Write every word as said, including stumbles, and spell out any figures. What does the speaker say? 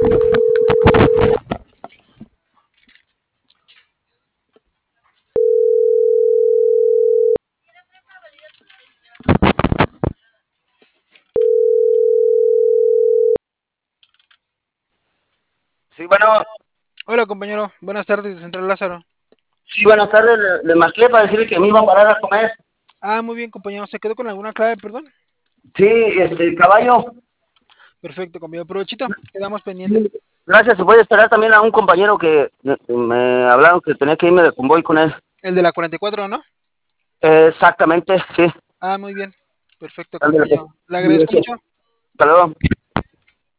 Sí, bueno, Hola compañero, buenas tardes de Central Lázaro. sí, buenas tardes. Le, le marqué para decirle que me iba a parar a comer. Ah, muy bien compañero, ¿se quedó con alguna clave, perdón? Sí, este, caballo. Perfecto, compañero, provechito, quedamos pendientes. Sí, gracias. Voy a esperar también a un compañero que me, me hablaron que tenía que irme de convoy con él. El de la cuarenta y cuatro, ¿no? Eh, exactamente, sí. Ah, muy bien, perfecto Ándale, pues. compañero. Le Sí, agradezco gracias. mucho. Hasta luego.